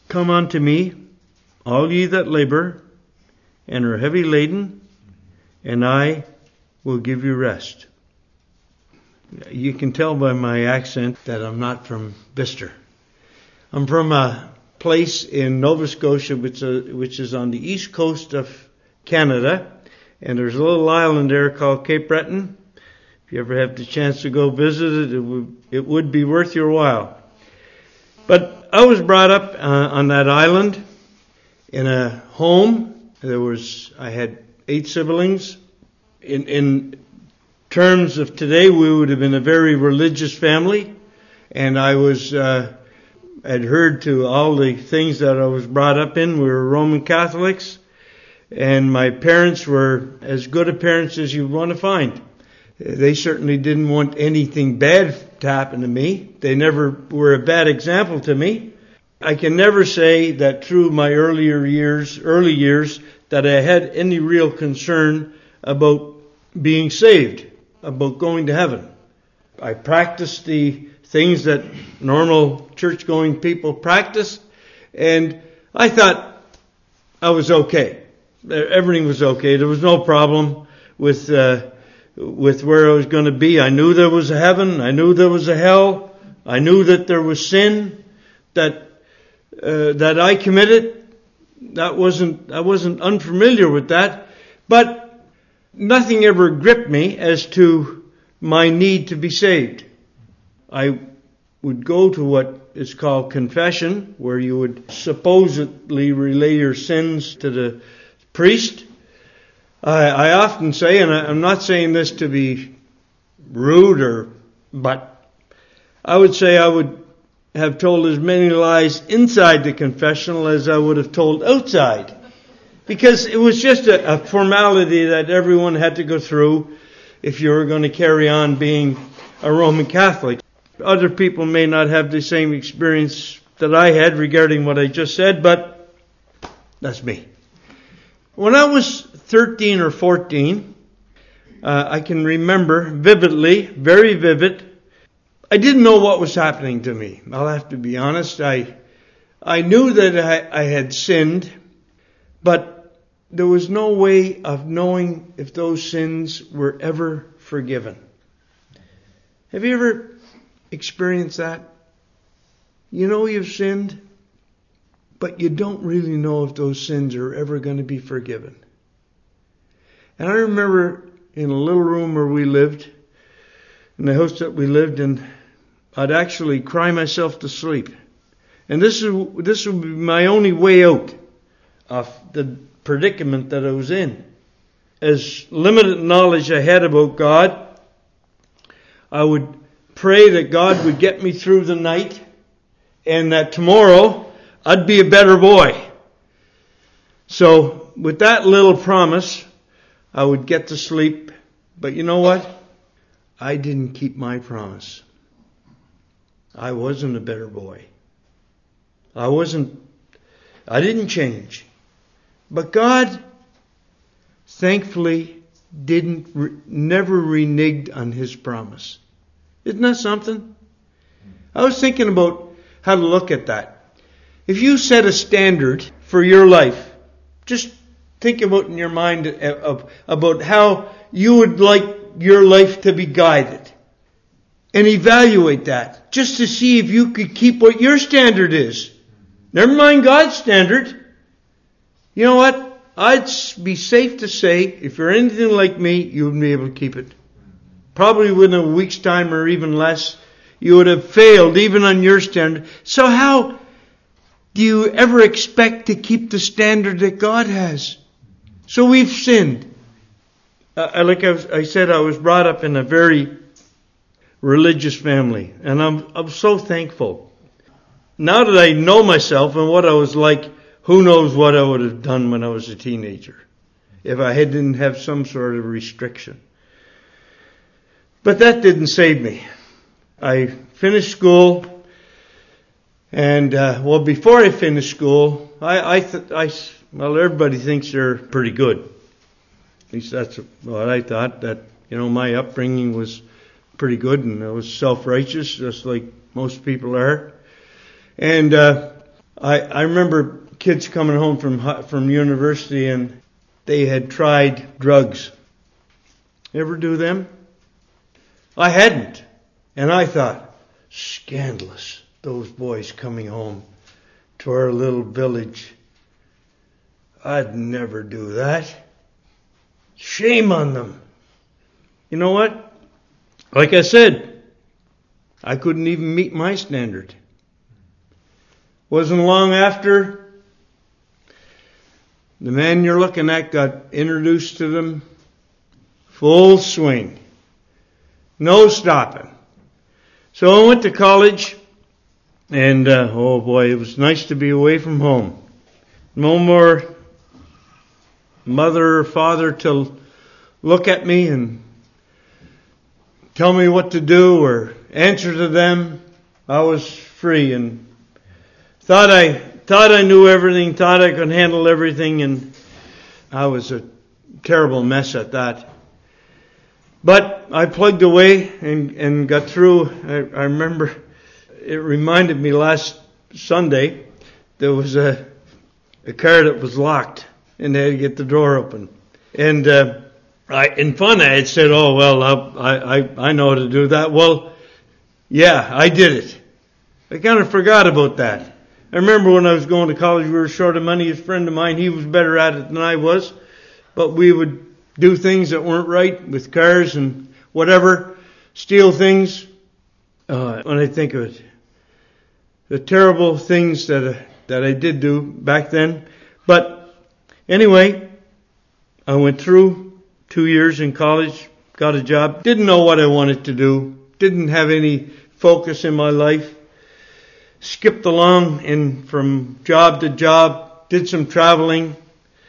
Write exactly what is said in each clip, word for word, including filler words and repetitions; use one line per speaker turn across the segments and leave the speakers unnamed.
Come unto me, all ye that labor and are heavy laden, and I will give you rest. You can tell by my accent that I'm not from Bister. I'm from a place in Nova Scotia, which, uh, which is on the east coast of Canada, and there's a little island there called Cape Breton. If you ever have the chance to go visit it, it would, it would be worth your while. But I was brought up uh, on that island in a home. There was, I had eight siblings. In, in terms of today, we would have been a very religious family, and I was uh, adhered to all the things that I was brought up in. We were Roman Catholics, and my parents were as good a parents as you want to find. They certainly didn't want anything bad to happen to me. They never were a bad example to me. I can never say that through my earlier years, early years, that I had any real concern about being saved, about going to heaven. I practiced the things that normal church-going people practice, and I thought I was okay. Everything was okay. There was no problem with uh, with where I was going to be. I knew there was a heaven. I knew there was a hell. I knew that there was sin that uh, that I committed. That wasn't I wasn't unfamiliar with that, but nothing ever gripped me as to my need to be saved. I would go to what is called confession, where you would supposedly relay your sins to the priest. I, I often say, and I, I'm not saying this to be rude, or, but I would say I would have told as many lies inside the confessional as I would have told outside. Because it was just a, a formality that everyone had to go through if you were going to carry on being a Roman Catholic. Other people may not have the same experience that I had regarding what I just said, but that's me. When I was thirteen or fourteen, uh, I can remember vividly, very vivid. I didn't know what was happening to me. I'll have to be honest. I I knew that I, I had sinned, but there was no way of knowing if those sins were ever forgiven. Have you ever experienced that? You know you've sinned, but you don't really know if those sins are ever going to be forgiven. And I remember in a little room where we lived, in the house that we lived in, I'd actually cry myself to sleep. And this is this would be my only way out of the predicament that I was in. As limited knowledge I had about God, I would pray that God would get me through the night, and that tomorrow I'd be a better boy. So with that little promise, I would get to sleep. But you know what? I didn't keep my promise. I wasn't a better boy. I wasn't, I didn't change. But God, thankfully, didn't, re, never reneged on His promise. Isn't that something? I was thinking about how to look at that. If you set a standard for your life, just think about in your mind of, about how you would like your life to be guided. And evaluate that, just to see if you could keep what your standard is. Never mind God's standard. You know what? I'd be safe to say, if you're anything like me, you wouldn't be able to keep it. Probably within a week's time or even less, you would have failed even on your standard. So how do you ever expect to keep the standard that God has? So we've sinned. Uh, like I, was, I said, I was brought up in a very religious family, and I'm, I'm so thankful. Now that I know myself and what I was like, who knows what I would have done when I was a teenager if I didn't have some sort of restriction. But that didn't save me. I finished school, and uh, well, before I finished school, I, I, th- I, well, everybody thinks they're pretty good. At least that's what I thought. That you know, my upbringing was pretty good, and I was self-righteous, just like most people are. And uh, I, I remember kids coming home from from university and they had tried drugs. Ever do them? I hadn't. And I thought, scandalous, those boys coming home to our little village. I'd never do that. Shame on them. You know what? Like I said, I couldn't even meet my standard. Wasn't long after the man you're looking at got introduced to them. Full swing. No stopping. So I went to college, and uh, oh boy, it was nice to be away from home. No more mother or father to look at me and tell me what to do or answer to them. I was free and thought I thought I knew everything, thought I could handle everything, and I was a terrible mess at that. But I plugged away and, and got through. I, I remember it reminded me last Sunday there was a, a car that was locked and they had to get the door open. And uh, I, in fun, I had said, "Oh well, I, I I know how to do that." Well, yeah, I did it. I kind of forgot about that. I remember when I was going to college, we were short of money. A friend of mine, he was better at it than I was, but we would do things that weren't right with cars and whatever, steal things. Uh, when I think of it, the terrible things that uh, that I did do back then. But anyway, I went through two years in college, got a job, didn't know what I wanted to do, didn't have any focus in my life, skipped along and from job to job, did some traveling.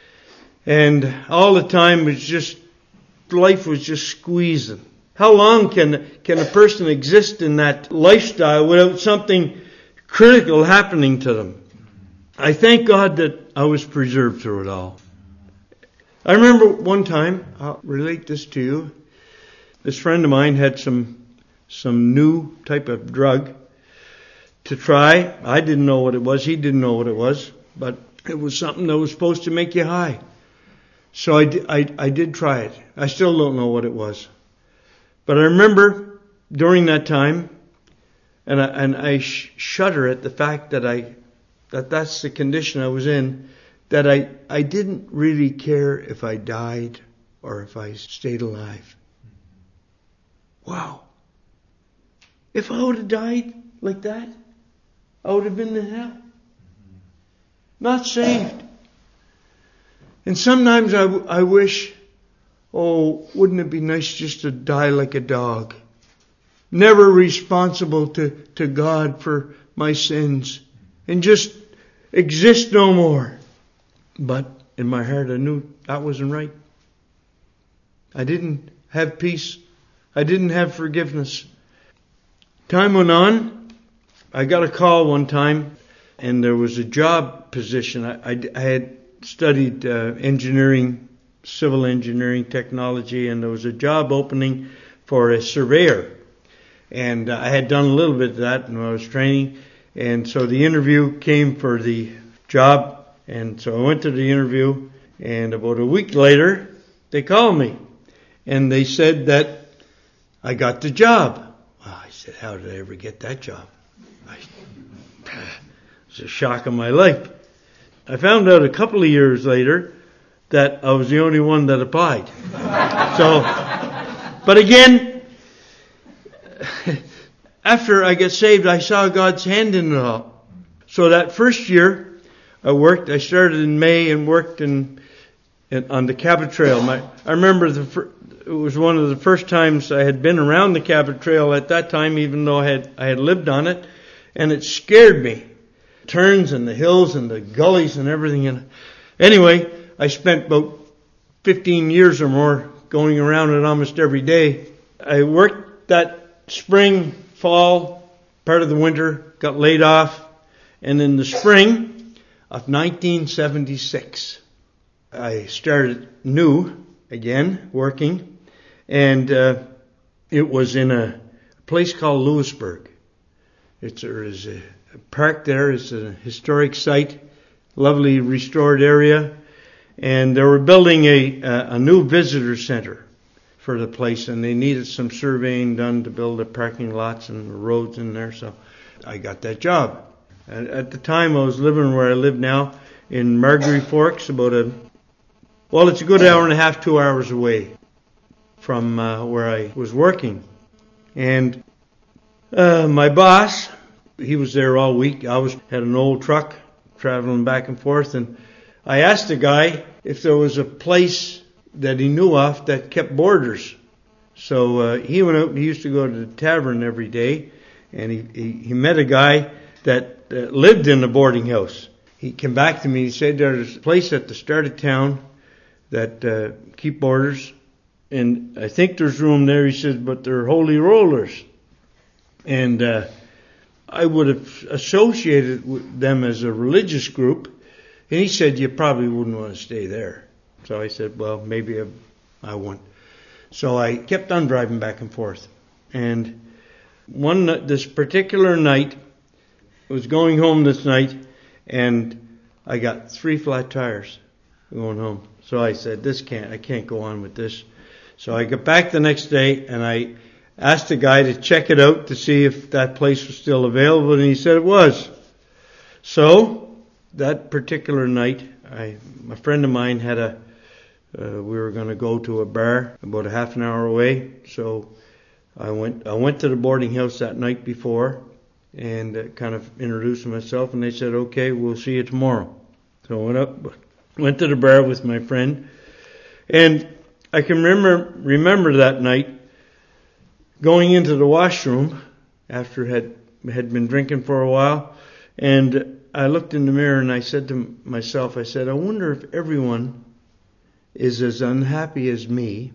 And all the time was just, life was just squeezing. How long can can a person exist in that lifestyle without something critical happening to them? I thank God that I was preserved through it all. I remember one time, I'll relate this to you. This friend of mine had some some new type of drug to try. I didn't know what it was. He didn't know what it was. But it was something that was supposed to make you high. So I, di- I, I did try it. I still don't know what it was. But I remember during that time, and I, and I sh- shudder at the fact that I that that's the condition I was in, that I, I didn't really care if I died or if I stayed alive. Wow. If I would have died like that, I would have been in hell. Not saved. And sometimes I, w- I wish, oh, wouldn't it be nice just to die like a dog? Never responsible to, to God for my sins. And just exist no more. But in my heart I knew that wasn't right. I didn't have peace. I didn't have forgiveness. Time went on. I got a call one time and there was a job position. I, I, I had studied uh, engineering, civil engineering technology, and there was a job opening for a surveyor. And uh, I had done a little bit of that when I was training. And so the interview came for the job. And so I went to the interview. And about a week later, they called me. And they said that I got the job. Well, I said, how did I ever get that job? I, it was a shock of my life. I found out a couple of years later that I was the only one that applied. So, but again, after I got saved, I saw God's hand in it all. So that first year I worked, I started in May and worked in, in on the Cabot Trail. My, I remember the fir- it was one of the first times I had been around the Cabot Trail at that time, even though I had I had lived on it, and it scared me. Turns and the hills and the gullies and everything. And anyway, I spent about fifteen years or more going around it almost every day. I worked that spring, fall, part of the winter, got laid off, and in the spring of nineteen seventy-six, I started new again, working, and uh, it was in a place called Lewisburg. It's, there is a, parked there. It's a historic site, lovely restored area. And they were building a, a new visitor center for the place, and they needed some surveying done to build the parking lots and the roads in there. So I got that job. And at the time, I was living where I live now in Margery Forks, about a, well, it's a good hour and a half, two hours away from uh, where I was working. And uh, my boss, he was there all week. I was had an old truck traveling back and forth, and I asked the guy if there was a place that he knew of that kept boarders. So uh, he went out and he used to go to the tavern every day, and he, he, he met a guy that uh, lived in a boarding house. He came back to me and he said, there's a place at the start of town that uh, keep boarders, and I think there's room there. He said, but they're holy rollers. And uh, I would have associated with them as a religious group, and he said, you probably wouldn't want to stay there. So I said, well, maybe I, I won't. So I kept on driving back and forth. And one this particular night, I was going home this night, and I got three flat tires going home. So I said, this can't, I can't go on with this. So I got back the next day, and I asked the guy to check it out to see if that place was still available, and he said it was. So that particular night, I, a friend of mine had a, uh, we were going to go to a bar about a half an hour away. So I went, I went to the boarding house that night before and uh, kind of introduced myself, and they said, okay, we'll see you tomorrow. So I went up, went to the bar with my friend, and I can remember, remember that night going into the washroom after had, had been drinking for a while, and I looked in the mirror and I said to myself, I said, I wonder if everyone is as unhappy as me,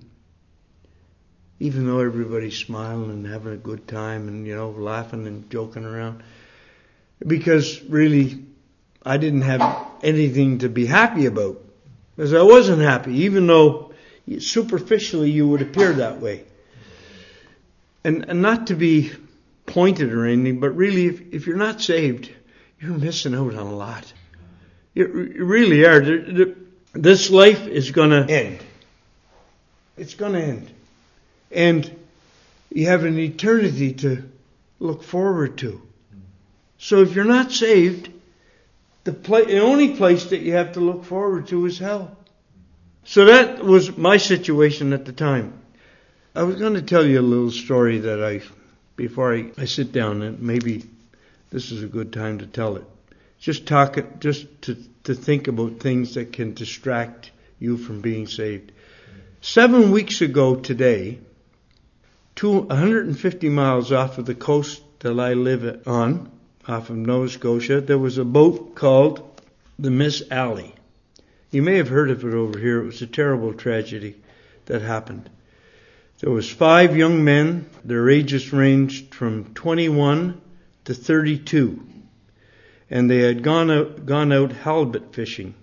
even though everybody's smiling and having a good time and, you know, laughing and joking around. Because really, I didn't have anything to be happy about. Because I wasn't happy, even though superficially you would appear that way. And, and not to be pointed or anything, but really, if, if you're not saved, you're missing out on a lot. You, you really are. The, the, this life is going to end. It's going to end. And you have an eternity to look forward to. So if you're not saved, the, pla- the only place that you have to look forward to is hell. So that was my situation at the time. I was going to tell you a little story that I, before I, I sit down, and maybe this is a good time to tell it. Just talk, just to, to think about things that can distract you from being saved. Seven weeks ago today, two, one hundred fifty miles off of the coast that I live on, off of Nova Scotia, there was a boat called the Miss Alley. You may have heard of it over here. It was a terrible tragedy that happened. There was five young men. Their ages ranged from twenty-one to thirty-two. And they had gone out, gone out halibut fishing.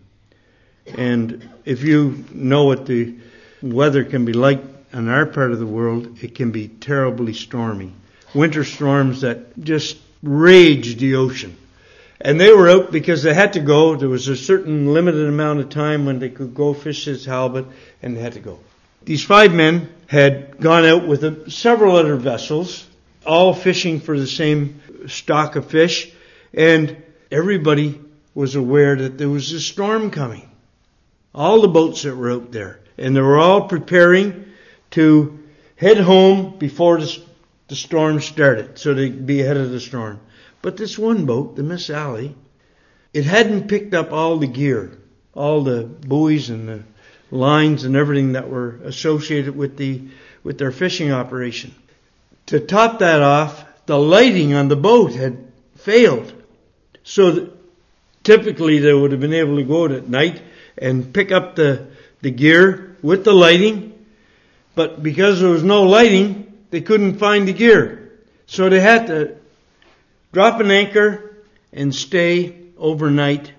And if you know what the weather can be like in our part of the world, it can be terribly stormy. Winter storms that just rage the ocean. And they were out because they had to go. There was a certain limited amount of time when they could go fish this halibut, and they had to go. These five men had gone out with a, several other vessels, all fishing for the same stock of fish, and everybody was aware that there was a storm coming. All the boats that were out there, and they were all preparing to head home before the, the storm started, so they'd be ahead of the storm. But this one boat, the Miss Alley, it hadn't picked up all the gear, all the buoys and the lines and everything that were associated with the with their fishing operation. To top that off, the lighting on the boat had failed. So that typically they would have been able to go out at night and pick up the, the gear with the lighting, but because there was no lighting, they couldn't find the gear. So they had to drop an anchor and stay overnight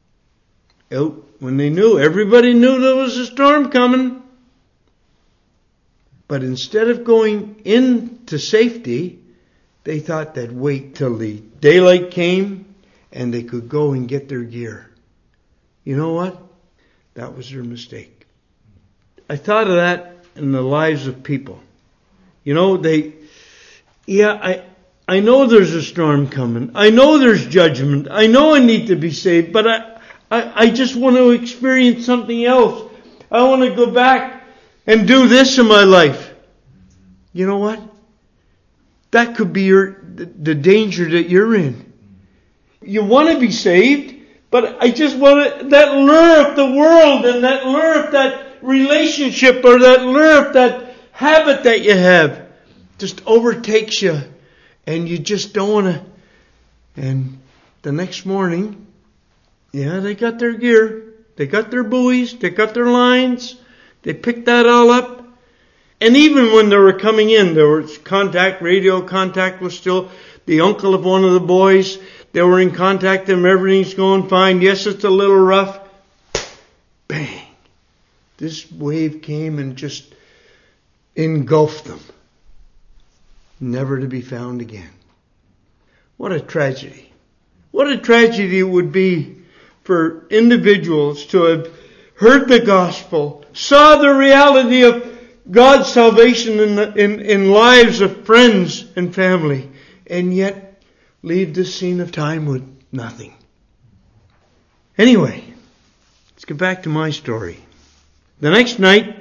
out when they knew, everybody knew there was a storm coming. But instead of going into safety They thought they'd wait till the daylight came and they could go and get their gear. You know what? That was their mistake. I thought of that in the lives of people. You know, they, yeah, I, I know there's a storm coming. I know there's judgment. I know I need to be saved, but I, I, I just want to experience something else. I want to go back and do this in my life. You know what? That could be your, the, the danger that you're in. You want to be saved, but I just want to, that lure of the world and that lure of that relationship or that lure of that habit that you have just overtakes you and you just don't want to. And the next morning, yeah, they got their gear. They got their buoys. They got their lines. They picked that all up. And even when they were coming in, there was contact, radio contact was still the uncle of one of the boys. They were in contact with them. Everything's going fine. Yes, it's a little rough. Bang. This wave came and just engulfed them. Never to be found again. What a tragedy. What a tragedy it would be for individuals to have heard the gospel, saw the reality of God's salvation in, the, in, in lives of friends and family, and yet leave this scene of time with nothing. Anyway, let's get back to my story. The next night,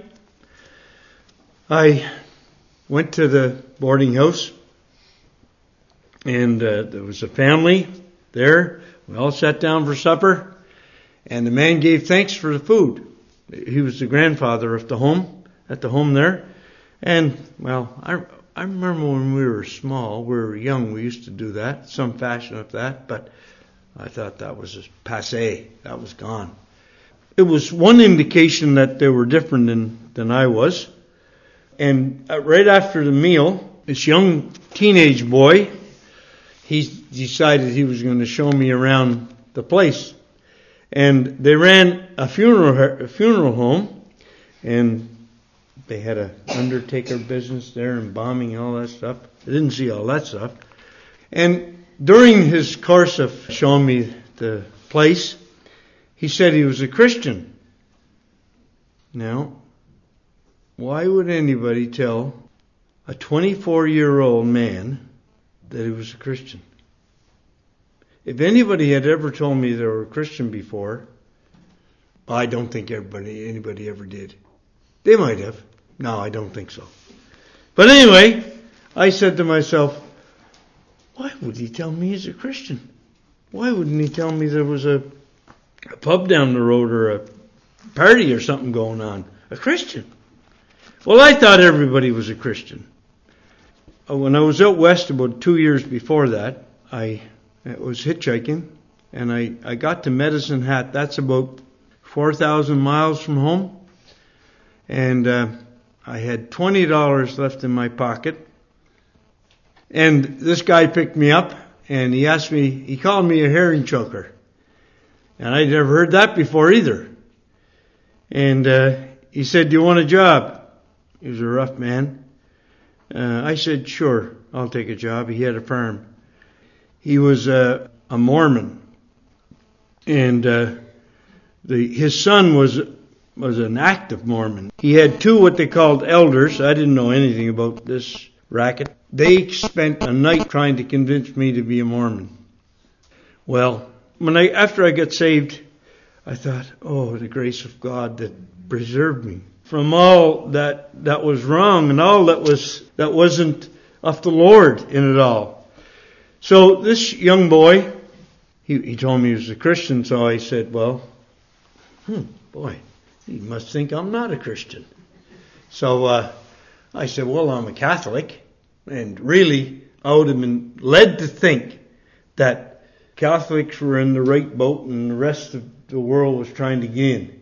I went to the boarding house, and uh, there was a family there. We all sat down for supper, and the man gave thanks for the food. He was the grandfather of the home, at the home there. And, well, I, I remember when we were small, we were young, we used to do that, some fashion of that, but I thought that was just passé. That was gone. It was one indication that they were different than, than I was. And right after the meal, this young teenage boy, he decided he was going to show me around the place. And they ran a funeral a funeral home, and they had an undertaker business there and bombing and all that stuff. I didn't see all that stuff. And during his course of showing me the place, he said he was a Christian. Now, why would anybody tell a twenty-four-year-old man that he was a Christian? If anybody had ever told me they were a Christian before, I don't think everybody, anybody ever did. They might have. No, I don't think so. But anyway, I said to myself, why would he tell me he's a Christian? Why wouldn't he tell me there was a, a pub down the road or a party or something going on? A Christian. Well, I thought everybody was a Christian. When I was out west about two years before that, I was hitchhiking, and I, I got to Medicine Hat. That's about four thousand miles from home. And uh, I had twenty dollars left in my pocket. And this guy picked me up, and he asked me, he called me a herring choker. And I'd never heard that before either. And uh, he said, do you want a job? He was a rough man. Uh, I said, sure, I'll take a job. He had a farm. He was uh, a Mormon. And uh, the his son was was an active Mormon. He had two what they called elders. I didn't know anything about this racket. They spent a night trying to convince me to be a Mormon. Well, when I after I got saved, I thought, oh, the grace of God that preserved me from all that that was wrong and all that was that wasn't of the Lord in it all. So this young boy, he, he told me he was a Christian, so I said, well, hmm, boy, he must think I'm not a Christian. So uh, I said, well, I'm a Catholic. And really, I would have been led to think that Catholics were in the right boat and the rest of the world was trying to gain.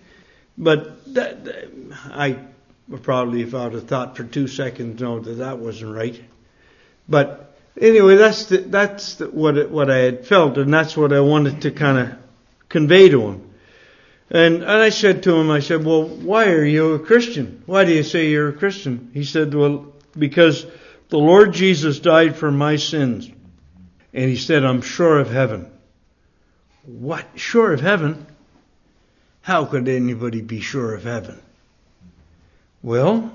But that, that, I would probably, if I would have thought for two seconds, know that that wasn't right. But anyway, that's the, that's the, what it, what I had felt, and that's what I wanted to kind of convey to him. And, and I said to him, I said, well, why are you a Christian? Why do you say you're a Christian? He said, well, because the Lord Jesus died for my sins. And he said, I'm sure of heaven. What? Sure of heaven? How could anybody be sure of heaven? Well,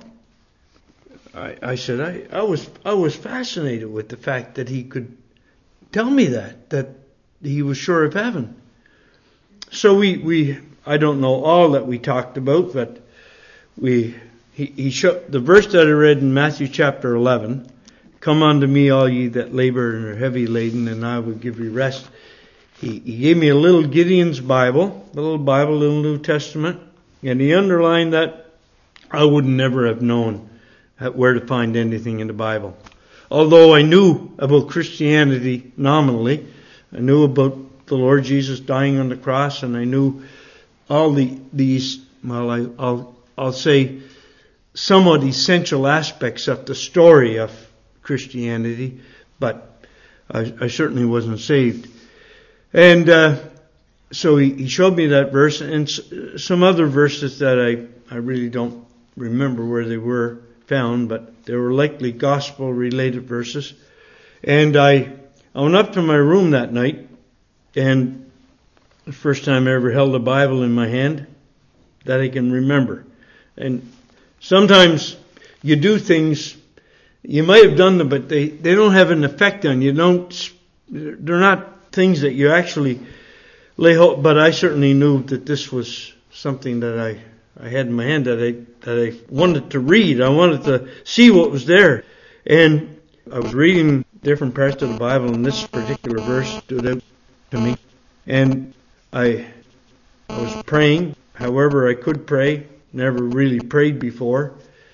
I, I said, I, I was I was fascinated with the fact that he could tell me that, that he was sure of heaven. So we, we I don't know all that we talked about, but we he, he showed the verse that I read in Matthew chapter eleven, come unto me all ye that labor and are heavy laden, and I will give you rest. He, he gave me a little Gideon's Bible, a little Bible, a little New Testament, and he underlined that. I would never have known where to find anything in the Bible. Although I knew about Christianity nominally, I knew about the Lord Jesus dying on the cross, and I knew all the these, well, I, I'll I'll say somewhat essential aspects of the story of Christianity, but I, I certainly wasn't saved. And uh, so he, he showed me that verse and s- some other verses that I, I really don't remember where they were found, but they were likely gospel-related verses. And I, I went up to my room that night, and the first time I ever held a Bible in my hand that I can remember. And sometimes you do things, you might have done them, but they, they don't have an effect on you. Don't, they're not things that you actually lay hold, but I certainly knew that this was something that I, I had in my hand that I, that I wanted to read. I wanted to see what was there. And I was reading different parts of the Bible, and this particular verse stood out to me. And I, I was praying, however I could pray, never really prayed before.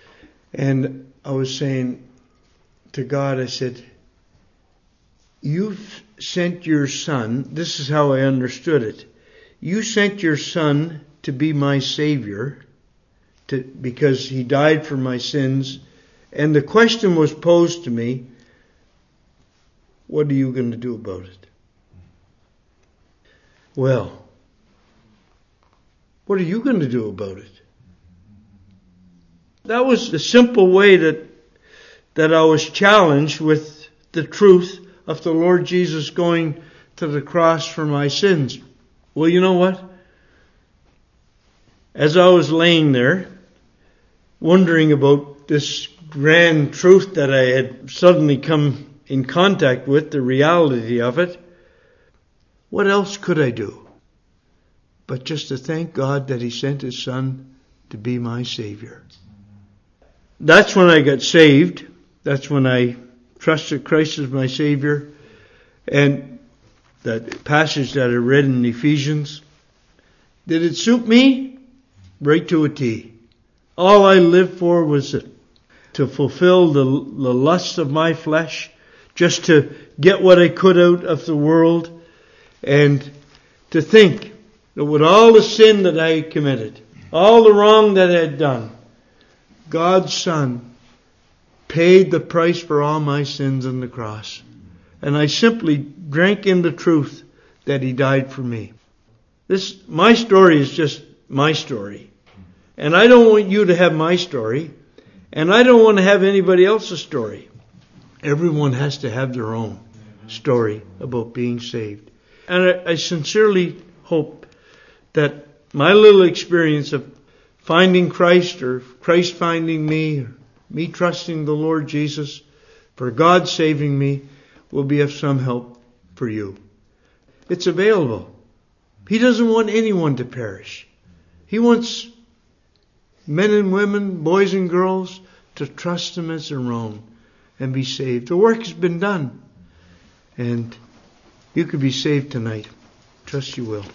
And I was saying to God, I said, you've sent your son, this is how I understood it. You sent your son to be my Savior, to, because he died for my sins. And the question was posed to me, what are you going to do about it? Well, what are you going to do about it? That was the simple way that that I was challenged with the truth of the Lord Jesus going to the cross for my sins. Well, you know what? As I was laying there, wondering about this grand truth that I had suddenly come in contact with, the reality of it, what else could I do but just to thank God that he sent his son to be my Savior? That's when I got saved. That's when I trusted Christ as my Savior. And that passage that I read in Ephesians, did it suit me? Right to a T. All I lived for was to fulfill the, the lusts of my flesh, just to get what I could out of the world, and to think that with all the sin that I had committed, all the wrong that I had done, God's Son paid the price for all my sins on the cross. And I simply drank in the truth that he died for me. This, my story is just my story. And I don't want you to have my story. And I don't want to have anybody else's story. Everyone has to have their own story about being saved. And I, I sincerely hope that my little experience of finding Christ, or Christ finding me, or me trusting the Lord Jesus, for God saving me, will be of some help for you. It's available. He doesn't want anyone to perish. He wants men and women, boys and girls, to trust him as their own and be saved. The work has been done. And you could be saved tonight. Trust you will.